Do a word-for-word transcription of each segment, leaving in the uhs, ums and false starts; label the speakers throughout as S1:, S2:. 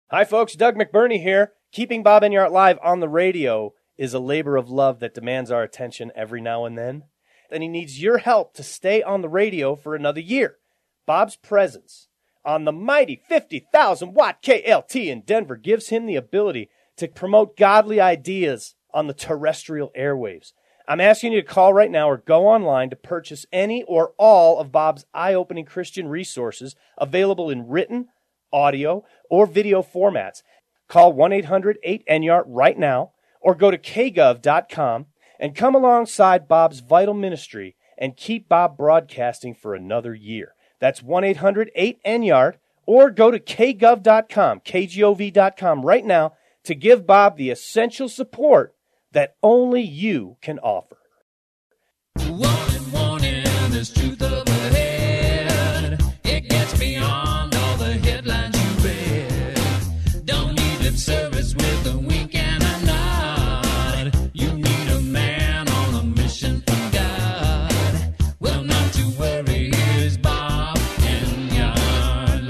S1: Hi, folks. Doug McBurney here. Keeping Bob Enyart live on the radio is a labor of love that demands our attention every now and then. And he needs your help to stay on the radio for another year. Bob's presence on the mighty fifty thousand watt K L T in Denver gives him the ability to promote godly ideas on the terrestrial airwaves. I'm asking you to call right now or go online to purchase any or all of Bob's eye-opening Christian resources available in written, audio, or video formats. Call one eight hundred eight Enyart right now or go to k gov dot com and come alongside Bob's vital ministry and keep Bob broadcasting for another year. That's one eight hundred eight Enyart or go to k gov dot com, k gov dot com right now to give Bob the essential support that only you can offer.
S2: Warning, warning, there's truth up ahead. It gets beyond all the headlines you read. Don't need lip service with a wink and a nod. You need a man on a mission from God. Well, not to worry, here's Bob Enyart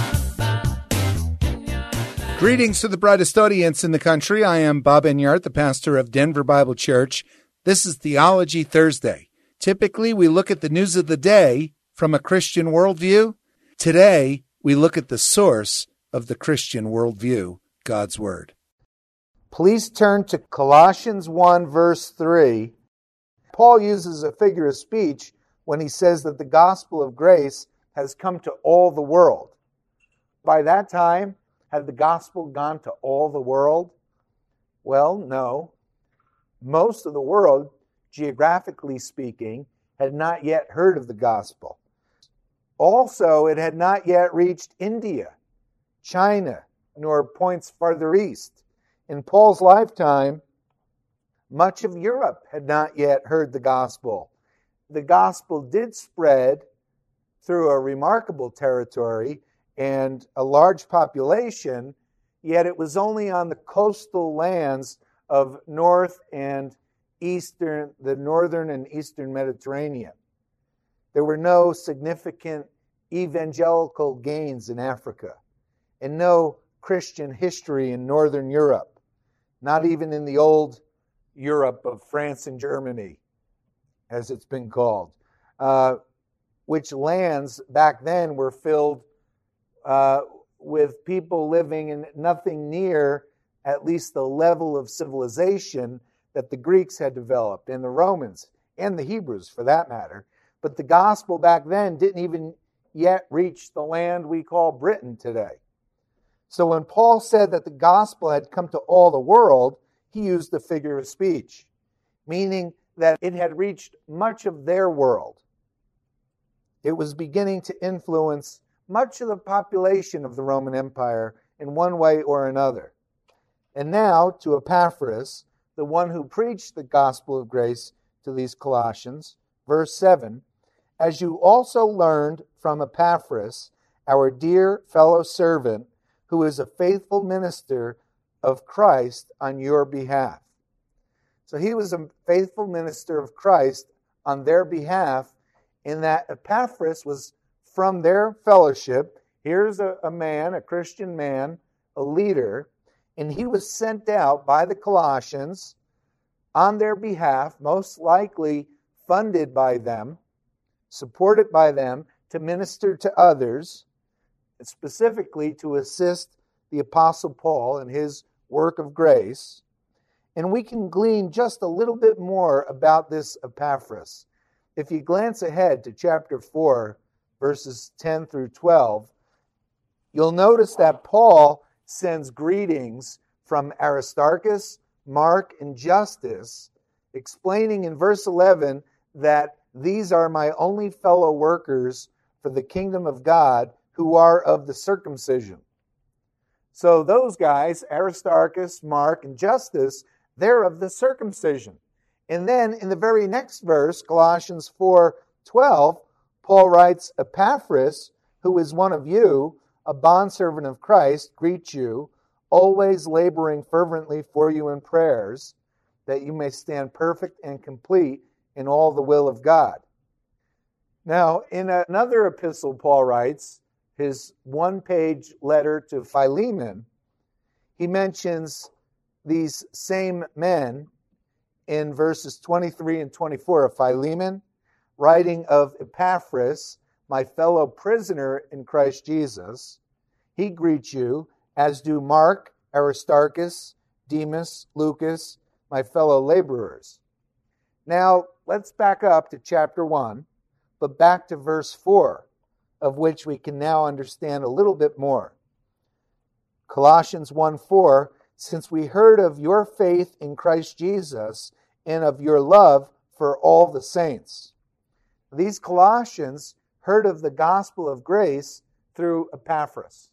S2: Live.
S3: Greetings to the brightest audience in the country. I am Bob Enyart, the pastor of Denver Bible Church. This is Theology Thursday. Typically, we look at the news of the day from a Christian worldview. Today, we look at the source of the Christian worldview, God's Word.
S4: Please turn to Colossians one, verse three. Paul uses a figure of speech when he says that the gospel of grace has come to all the world. By that time, had the gospel gone to all the world? Well, no. Most of the world, geographically speaking, had not yet heard of the gospel. Also, it had not yet reached India, China, nor points farther east. In Paul's lifetime, much of Europe had not yet heard the gospel. The gospel did spread through a remarkable territory and a large population, yet it was only on the coastal lands of North and Eastern, the Northern and Eastern Mediterranean. There were no significant evangelical gains in Africa, and no Christian history in Northern Europe, not even in the old Europe of France and Germany, as it's been called, uh, which lands back then were filled uh, with people living in nothing near at least the level of civilization that the Greeks had developed, and the Romans, and the Hebrews for that matter. But the gospel back then didn't even yet reach the land we call Britain today. So when Paul said that the gospel had come to all the world, he used a figure of speech, meaning that it had reached much of their world. It was beginning to influence much of the population of the Roman Empire in one way or another. And now to Epaphras, the one who preached the gospel of grace to these Colossians, verse seven, as you also learned from Epaphras, our dear fellow servant, who is a faithful minister of Christ on your behalf. So he was a faithful minister of Christ on their behalf, in that Epaphras was from their fellowship. Here's a, a man, a Christian man, a leader, and he was sent out by the Colossians on their behalf, most likely funded by them, supported by them, to minister to others, specifically to assist the Apostle Paul in his work of grace. And we can glean just a little bit more about this Epaphras. If you glance ahead to chapter four, verses ten through twelve, you'll notice that Paul sends greetings from Aristarchus, Mark, and Justus, explaining in verse eleven that these are my only fellow workers for the kingdom of God who are of the circumcision. So those guys, Aristarchus, Mark, and Justus, they're of the circumcision. And then in the very next verse, Colossians four twelve, Paul writes, Epaphras, who is one of you, a bondservant of Christ, greets you, always laboring fervently for you in prayers, that you may stand perfect and complete in all the will of God. Now, in another epistle Paul writes, his one-page letter to Philemon, he mentions these same men in verses twenty-three and twenty-four of Philemon, writing of Epaphras, my fellow prisoner in Christ Jesus. He greets you, as do Mark, Aristarchus, Demas, Lucas, my fellow laborers. Now, let's back up to chapter one, but back to verse four, of which we can now understand a little bit more. Colossians one four, since we heard of your faith in Christ Jesus and of your love for all the saints. These Colossians heard of the gospel of grace through Epaphras.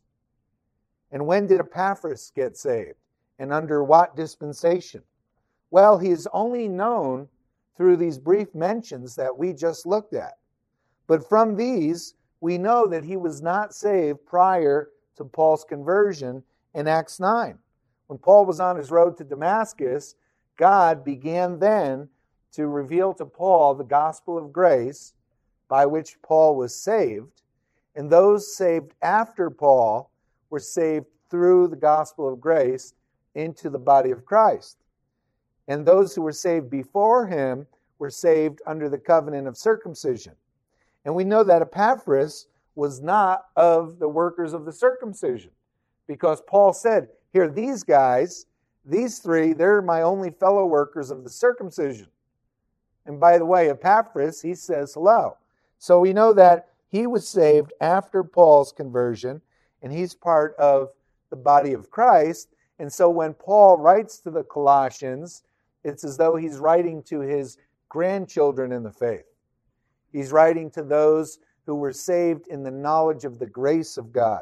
S4: And when did Epaphras get saved? And under what dispensation? Well, he is only known through these brief mentions that we just looked at. But from these, we know that he was not saved prior to Paul's conversion in Acts nine. When Paul was on his road to Damascus, God began then to reveal to Paul the gospel of grace by which Paul was saved. And those saved after Paul were saved through the gospel of grace into the body of Christ. And those who were saved before him were saved under the covenant of circumcision. And we know that Epaphras was not of the workers of the circumcision, because Paul said, here, these guys, these three, they're my only fellow workers of the circumcision. And by the way, Epaphras, he says hello. So we know that he was saved after Paul's conversion, and he's part of the body of Christ. And so when Paul writes to the Colossians, it's as though he's writing to his grandchildren in the faith. He's writing to those who were saved in the knowledge of the grace of God.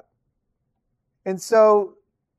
S4: And so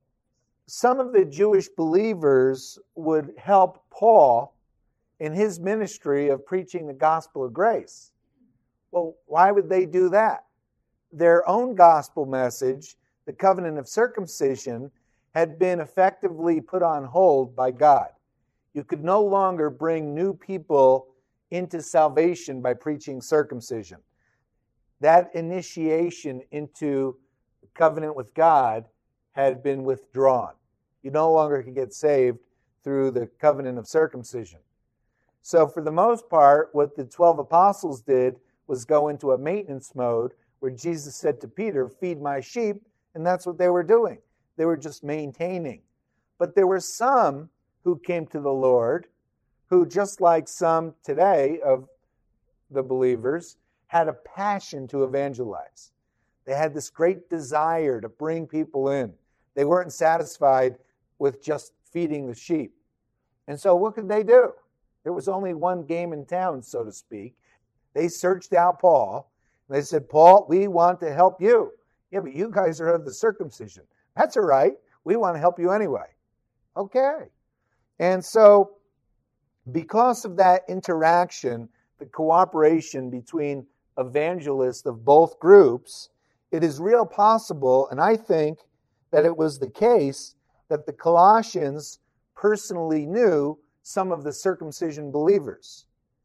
S4: some of the Jewish believers would help Paul in his ministry of preaching the gospel of grace. Well, why would they do that? Their own gospel message, the covenant of circumcision, had been effectively put on hold by God. You could no longer bring new people into salvation by preaching circumcision. That initiation into the covenant with God had been withdrawn. You no longer could get saved through the covenant of circumcision. So for the most part, what the twelve apostles did was go into a maintenance mode where Jesus said to Peter, feed my sheep, and that's what they were doing. They were just maintaining. But there were some who came to the Lord who, just like some today of the believers, had a passion to evangelize. They had this great desire to bring people in. They weren't satisfied with just feeding the sheep. And so what could they do? There was only one game in town, so to speak. They searched out Paul. And they said, Paul, we want to help you. Yeah, but you guys are of the circumcision. That's all right. We want to help you anyway. Okay. And so because of that interaction, the cooperation between evangelists of both groups, it is real possible, and I think that it was the case, that the Colossians personally knew some of the circumcision believers.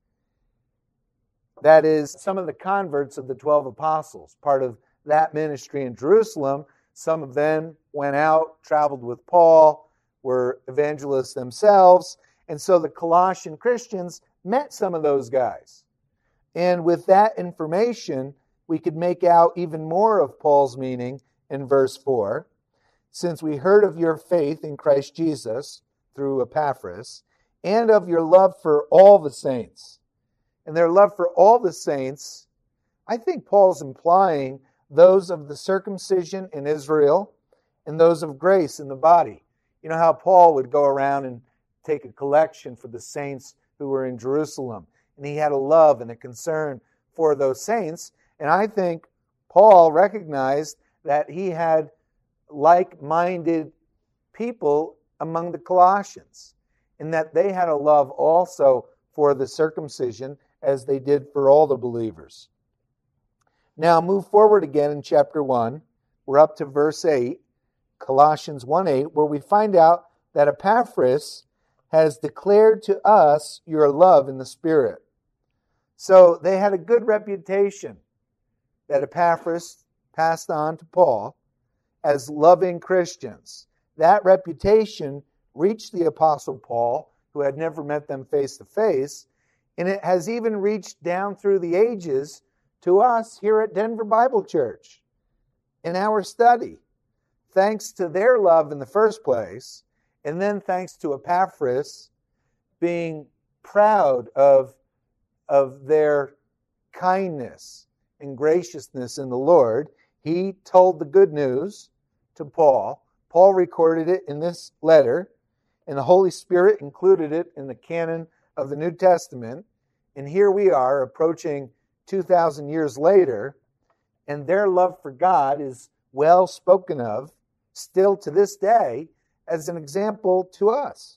S4: That is, some of the converts of the twelve apostles, part of that ministry in Jerusalem. Some of them went out, traveled with Paul, were evangelists themselves, and so the Colossian Christians met some of those guys. And with that information, we could make out even more of Paul's meaning in verse four. Since we heard of your faith in Christ Jesus through Epaphras, and of your love for all the saints. And their love for all the saints, I think Paul's implying those of the circumcision in Israel and those of grace in the body. You know how Paul would go around and take a collection for the saints who were in Jerusalem. And he had a love and a concern for those saints. And I think Paul recognized that he had like-minded people among the Colossians, and that they had a love also for the circumcision as they did for all the believers. Now move forward again in chapter one. We're up to verse eight, Colossians one eight, where we find out that Epaphras has declared to us your love in the Spirit. So they had a good reputation that Epaphras passed on to Paul as loving Christians, that reputation reached the Apostle Paul, who had never met them face to face, and it has even reached down through the ages to us here at Denver Bible Church in our study. Thanks to their love in the first place, and then thanks to Epaphras being proud of, of their kindness and graciousness in the Lord, he told the good news to Paul. Paul recorded it in this letter, and the Holy Spirit included it in the canon of the New Testament. And here we are approaching two thousand years later, and their love for God is well spoken of still to this day as an example to us.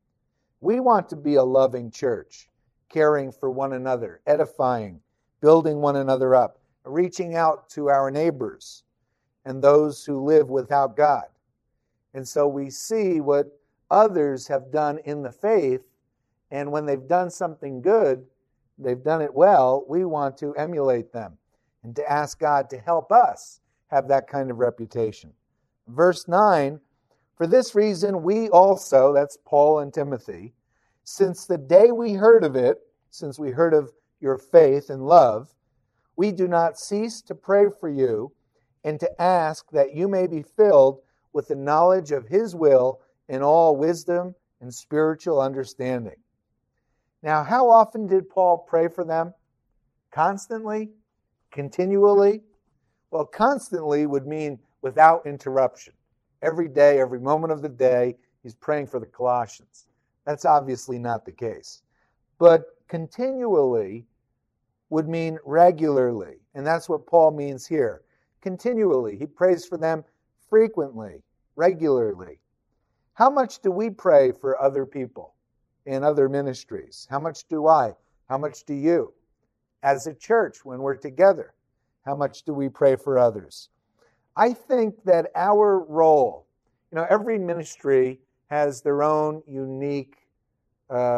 S4: We want to be a loving church, caring for one another, edifying, building one another up, reaching out to our neighbors and those who live without God. And so we see what others have done in the faith, and when they've done something good, they've done it well, we want to emulate them and to ask God to help us have that kind of reputation. Verse nine, for this reason we also, that's Paul and Timothy, since the day we heard of it, since we heard of your faith and love, we do not cease to pray for you and to ask that you may be filled with the knowledge of His will in all wisdom and spiritual understanding. Now, how often did Paul pray for them? Constantly? Continually? Well, constantly would mean without interruption. Every day, every moment of the day, he's praying for the Colossians. That's obviously not the case. But continually would mean regularly. And that's what Paul means here. Continually. He prays for them frequently, regularly. How much do we pray for other people in other ministries? How much do I? How much do you? As a church, when we're together, how much do we pray for others? I think that our role, you know, every ministry has their own unique uh,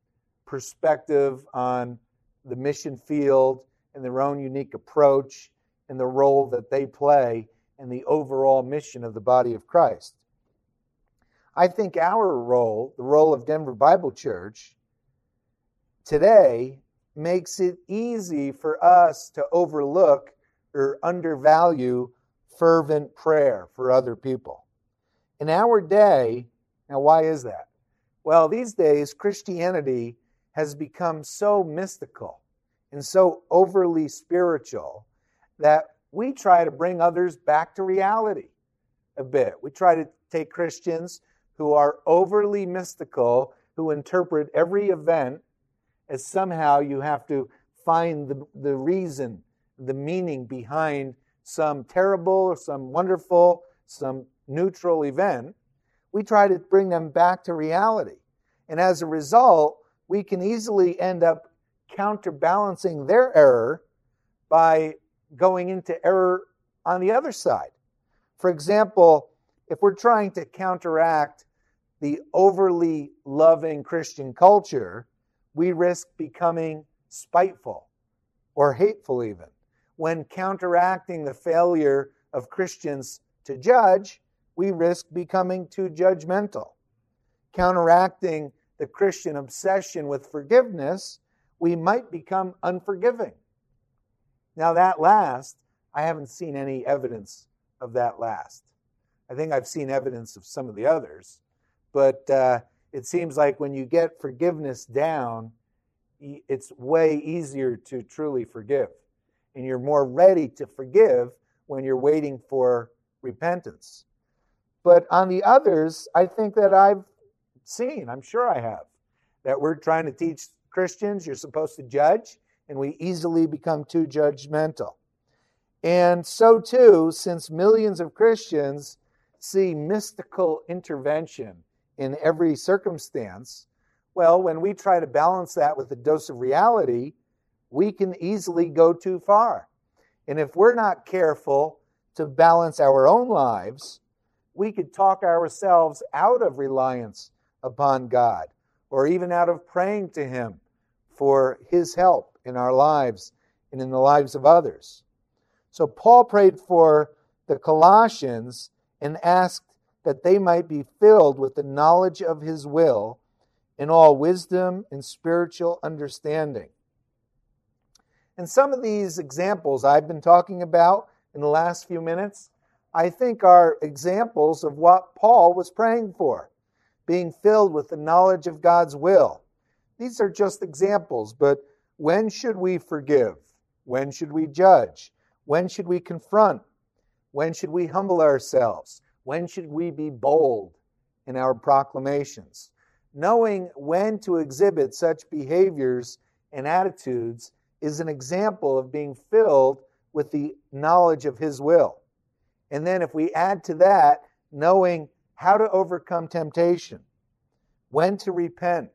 S4: perspective on the mission field and their own unique approach and the role that they play in the overall mission of the body of Christ. I think our role, the role of Denver Bible Church, today makes it easy for us to overlook or undervalue fervent prayer for other people. In our day, now why is that? Well, these days, Christianity has become so mystical and so overly spiritual that we try to bring others back to reality a bit. We try to take Christians who are overly mystical, who interpret every event as somehow you have to find the, the reason, the meaning behind some terrible, some wonderful, some neutral event. We try to bring them back to reality. And as a result, we can easily end up counterbalancing their error by going into error on the other side. For example, if we're trying to counteract the overly loving Christian culture, we risk becoming spiteful or hateful even. When counteracting the failure of Christians to judge, we risk becoming too judgmental. Counteracting the Christian obsession with forgiveness, we might become unforgiving. Now that last, I haven't seen any evidence of that last. I think I've seen evidence of some of the others, but uh, it seems like when you get forgiveness down, it's way easier to truly forgive. And you're more ready to forgive when you're waiting for repentance. But on the others, I think that I've seen, I'm sure I have, that we're trying to teach Christians you're supposed to judge, and we easily become too judgmental. And so too, since millions of Christians see mystical intervention in every circumstance, well, when we try to balance that with a dose of reality, we can easily go too far. And if we're not careful to balance our own lives, we could talk ourselves out of reliance upon God, or even out of praying to Him for His help in our lives and in the lives of others. So Paul prayed for the Colossians and asked that they might be filled with the knowledge of his will in all wisdom and spiritual understanding. And some of these examples I've been talking about in the last few minutes, I think are examples of what Paul was praying for, being filled with the knowledge of God's will. These are just examples, but when should we forgive? When should we judge? When should we confront? When should we humble ourselves? When should we be bold in our proclamations? Knowing when to exhibit such behaviors and attitudes is an example of being filled with the knowledge of his will. And then if we add to that, knowing how to overcome temptation, when to repent,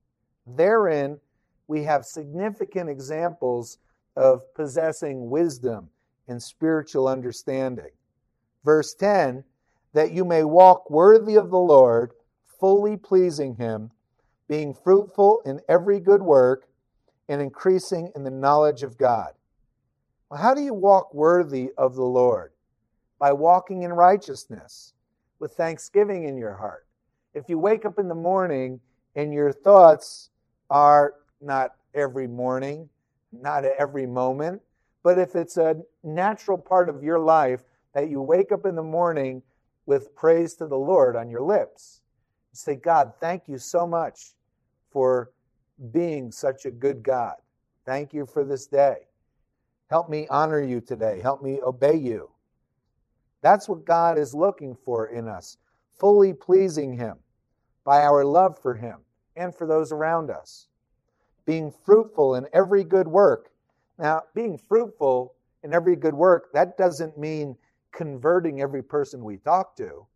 S4: therein we have significant examples of possessing wisdom and spiritual understanding. Verse ten, that you may walk worthy of the Lord, fully pleasing him, being fruitful in every good work and increasing in the knowledge of God. Well, how do you walk worthy of the Lord? By walking in righteousness, with thanksgiving in your heart. If you wake up in the morning and your thoughts are not every morning, not at every moment, but if it's a natural part of your life that you wake up in the morning with praise to the Lord on your lips, you say, God, thank you so much for being such a good God. Thank you for this day. Help me honor you today. Help me obey you. That's what God is looking for in us, fully pleasing him by our love for him and for those around us. Being fruitful in every good work. Now, being fruitful in every good work, that doesn't mean converting every person we talk to.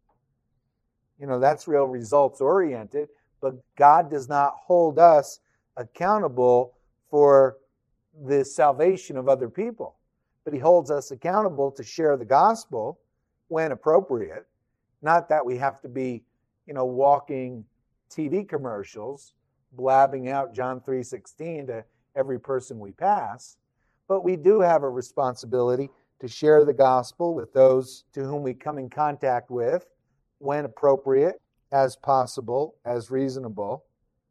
S4: You know, that's real results oriented, but God does not hold us accountable for the salvation of other people. But he holds us accountable to share the gospel when appropriate. Not that we have to be, you know, walking T V commercials, blabbing out John three sixteen to every person we pass, but we do have a responsibility to share the gospel with those to whom we come in contact with when appropriate, as possible, as reasonable.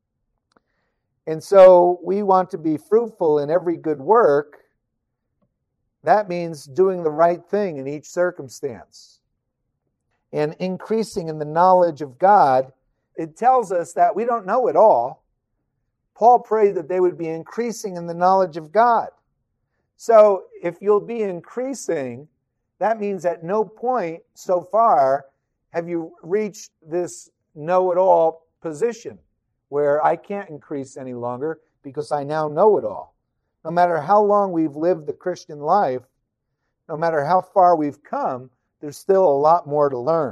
S4: And so we want to be fruitful in every good work. That means doing the right thing in each circumstance and increasing in the knowledge of God. It tells us that we don't know it all. Paul prayed that they would be increasing in the knowledge of God. So if you'll be increasing, that means at no point so far have you reached this know-it-all position where I can't increase any longer because I now know it all. No matter how long we've lived the Christian life, no matter how far we've come, there's still a lot more to learn.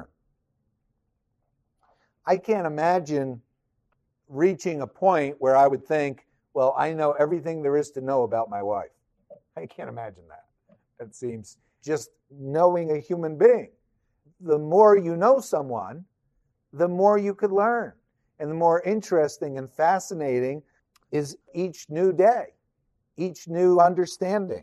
S4: I can't imagine reaching a point where I would think, well, I know everything there is to know about my wife. I can't imagine that. That seems just knowing a human being. The more you know someone, the more you could learn. And the more interesting and fascinating is each new day, each new understanding.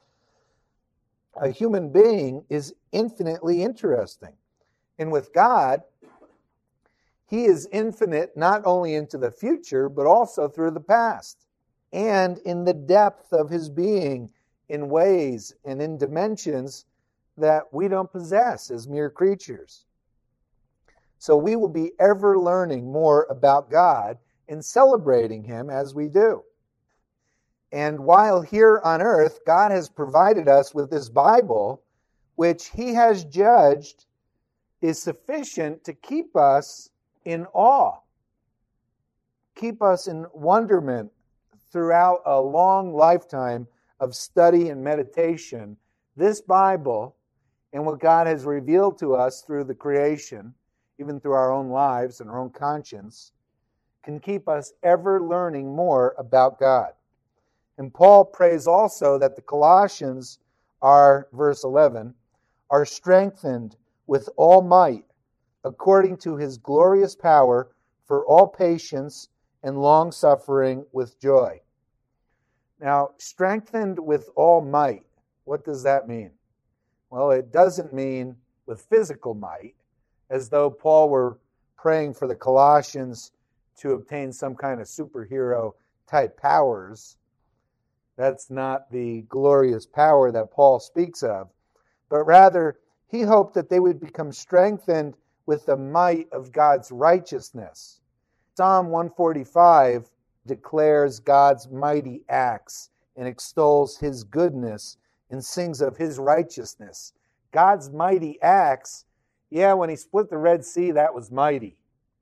S4: A human being is infinitely interesting. And with God, he is infinite not only into the future, but also through the past. And in the depth of his being, in ways and in dimensions that we don't possess as mere creatures. So we will be ever learning more about God and celebrating him as we do. And while here on earth, God has provided us with this Bible, which he has judged is sufficient to keep us in awe, keep us in wonderment throughout a long lifetime of study and meditation. This Bible and what God has revealed to us through the creation, even through our own lives and our own conscience, can keep us ever learning more about God. And Paul prays also that the Colossians are, verse eleven, are strengthened with all might according to his glorious power for all patience and long-suffering with joy. Now, strengthened with all might, what does that mean? Well, it doesn't mean with physical might. as though Paul were praying for the Colossians to obtain some kind of superhero type powers. That's not the glorious power that Paul speaks of, but rather he hoped that they would become strengthened with the might of God's righteousness. Psalm one forty-five declares God's mighty acts and extols his goodness and sings of his righteousness. God's mighty acts, yeah, when he split the Red Sea, that was mighty.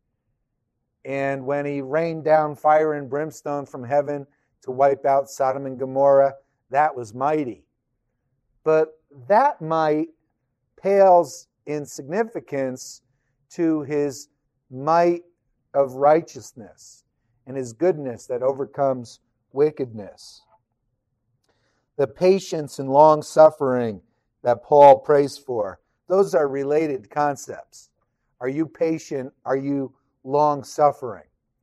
S4: And when he rained down fire and brimstone from heaven to wipe out Sodom and Gomorrah, that was mighty. But that might pales in significance to his might of righteousness and his goodness that overcomes wickedness. The patience and long suffering that Paul prays for, those are related concepts. Are you patient? Are you long suffering?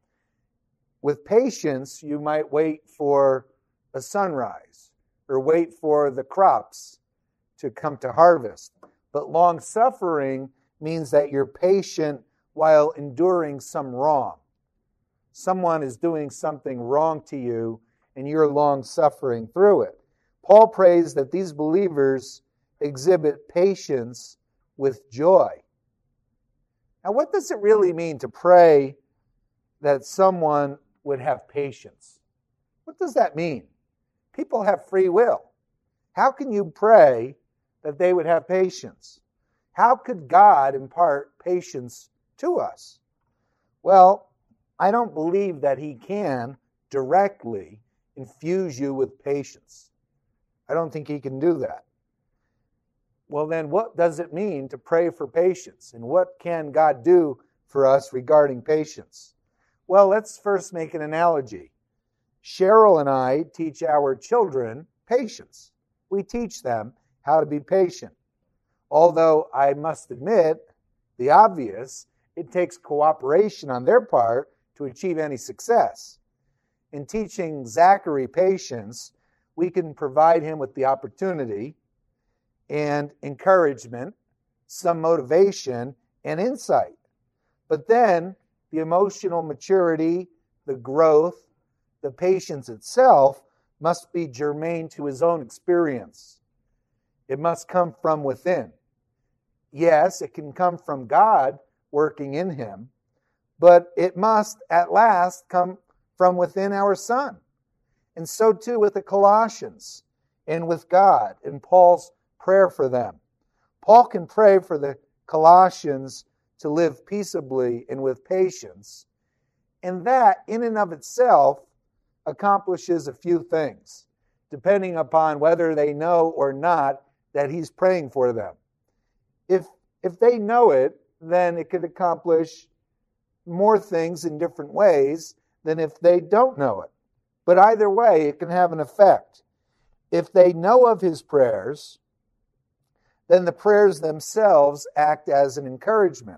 S4: With patience, you might wait for a sunrise or wait for the crops to come to harvest. But long suffering means that you're patient while enduring some wrong. Someone is doing something wrong to you, and you're long suffering through it. Paul prays that these believers exhibit patience with joy. Now, what does it really mean to pray that someone would have patience? What does that mean? People have free will. How can you pray that they would have patience? How could God impart patience to us? Well, I don't believe that he can directly infuse you with patience. I don't think he can do that. Well, then what does it mean to pray for patience? And what can God do for us regarding patience? Well, let's first make an analogy. Cheryl and I teach our children patience. We teach them how to be patient. Although I must admit, the obvious, it takes cooperation on their part to achieve any success. In teaching Zachary patience, we can provide him with the opportunity and encouragement, some motivation and insight. But then the emotional maturity, the growth, the patience itself must be germane to his own experience. It must come from within. Yes, it can come from God working in him, but it must at last come from within our son. And so too with the Colossians and with God and Paul's prayer for them. Paul can pray for the Colossians to live peaceably and with patience, and that in and of itself accomplishes a few things, depending upon whether they know or not that he's praying for them. If, if they know it, then it could accomplish more things in different ways than if they don't know it. But either way, it can have an effect. If they know of his prayers, then the prayers themselves act as an encouragement.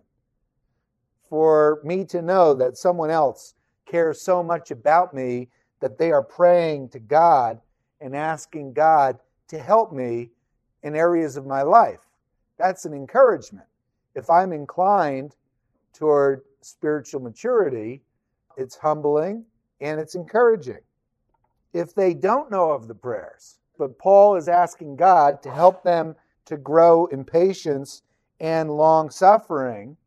S4: For me to know that someone else cares so much about me that they are praying to God and asking God to help me in areas of my life. That's an encouragement. If I'm inclined toward spiritual maturity, it's humbling and it's encouraging. If they don't know of the prayers, but Paul is asking God to help them to grow in patience and long suffering,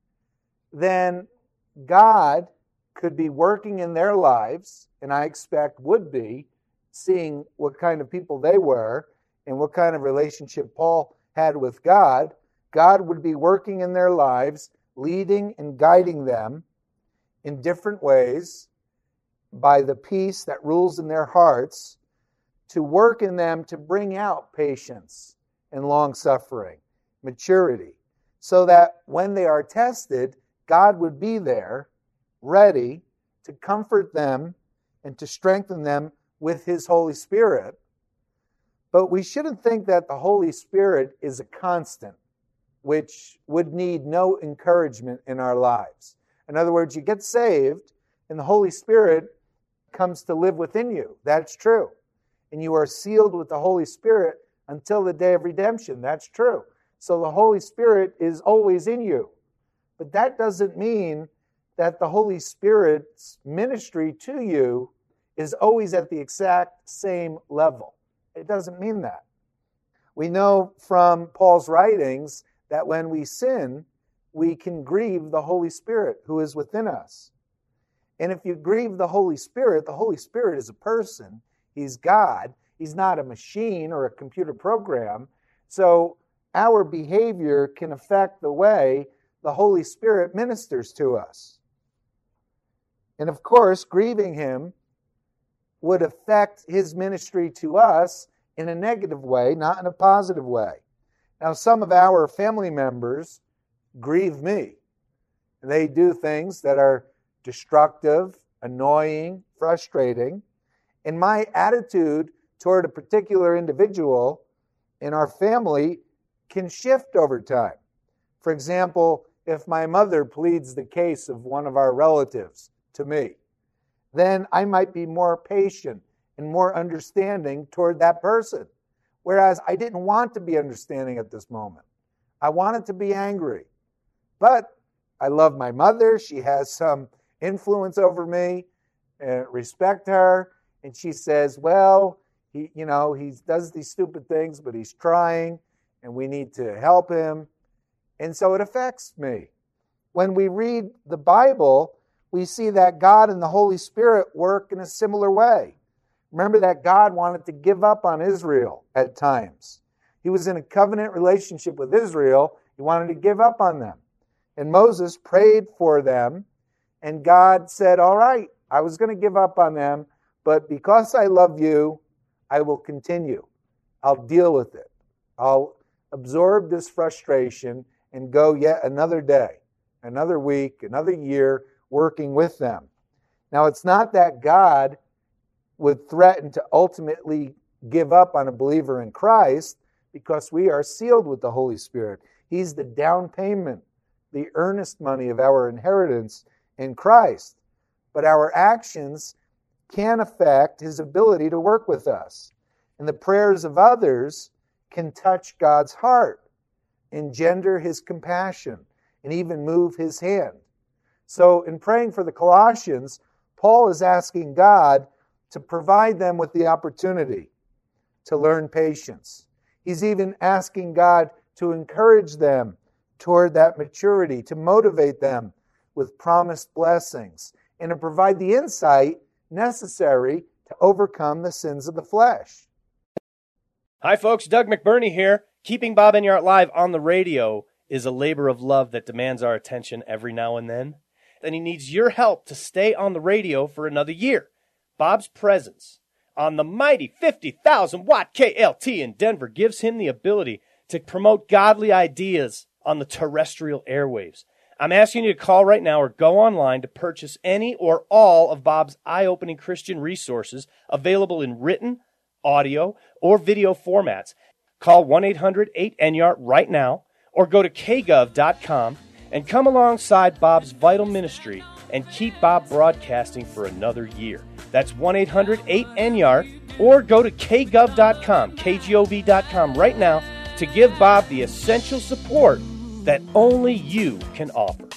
S4: then God could be working in their lives, and I expect would be, seeing what kind of people they were and what kind of relationship Paul had with God. God would be working in their lives, leading and guiding them in different ways by the peace that rules in their hearts, to work in them to bring out patience and long suffering, maturity, so that when they are tested, God would be there, ready to comfort them and to strengthen them with his Holy Spirit. But we shouldn't think that the Holy Spirit is a constant, which would need no encouragement in our lives. In other words, you get saved, and the Holy Spirit comes to live within you. That's true. And you are sealed with the Holy Spirit until the day of redemption. That's true. So the Holy Spirit is always in you. But that doesn't mean that the Holy Spirit's ministry to you is always at the exact same level. It doesn't mean that. We know from Paul's writings that when we sin, we can grieve the Holy Spirit who is within us. And if you grieve the Holy Spirit, the Holy Spirit is a person. He's God. He's not a machine or a computer program. So our behavior can affect the way the Holy Spirit ministers to us. And of course, grieving him would affect his ministry to us in a negative way, not in a positive way. Now, some of our family members grieve me. They do things that are destructive, annoying, frustrating. And my attitude toward a particular individual in our family can shift over time. For example, if my mother pleads the case of one of our relatives to me, then I might be more patient and more understanding toward that person. Whereas I didn't want to be understanding at this moment. I wanted to be angry. But I love my mother. She has some influence over me, uh, respect her. And she says, well, he, you know, he does these stupid things, but he's trying, and we need to help him. And so it affects me. When we read the Bible, we see that God and the Holy Spirit work in a similar way. Remember that God wanted to give up on Israel at times. He was in a covenant relationship with Israel. He wanted to give up on them. And Moses prayed for them, and God said, all right, I was going to give up on them, but because I love you, I will continue. I'll deal with it. I'll absorb this frustration and go yet another day, another week, another year working with them. Now, it's not that God would threaten to ultimately give up on a believer in Christ, because we are sealed with the Holy Spirit. He's the down payment, the earnest money of our inheritance in Christ. But our actions can affect his ability to work with us. And the prayers of others can touch God's heart, engender his compassion, and even move his hand. So in praying for the Colossians, Paul is asking God to provide them with the opportunity to learn patience. He's even asking God to encourage them toward that maturity, to motivate them with promised blessings, and to provide the insight necessary to overcome the sins of the flesh.
S1: Hi, folks. Doug McBurney here. Keeping Bob Enyart live on the radio is a labor of love that demands our attention every now and then. And he needs your help to stay on the radio for another year. Bob's presence on the mighty fifty thousand watt K L T in Denver gives him the ability to promote godly ideas on the terrestrial airwaves. I'm asking you to call right now or go online to purchase any or all of Bob's eye-opening Christian resources available in written, audio, or video formats. Call one eight hundred eight N Y A R T right now or go to k gov dot com and come alongside Bob's vital ministry and keep Bob broadcasting for another year. That's one eight hundred eight N Y A R T or go to k gov dot com, k gov dot com right now to give Bob the essential support that only you can offer.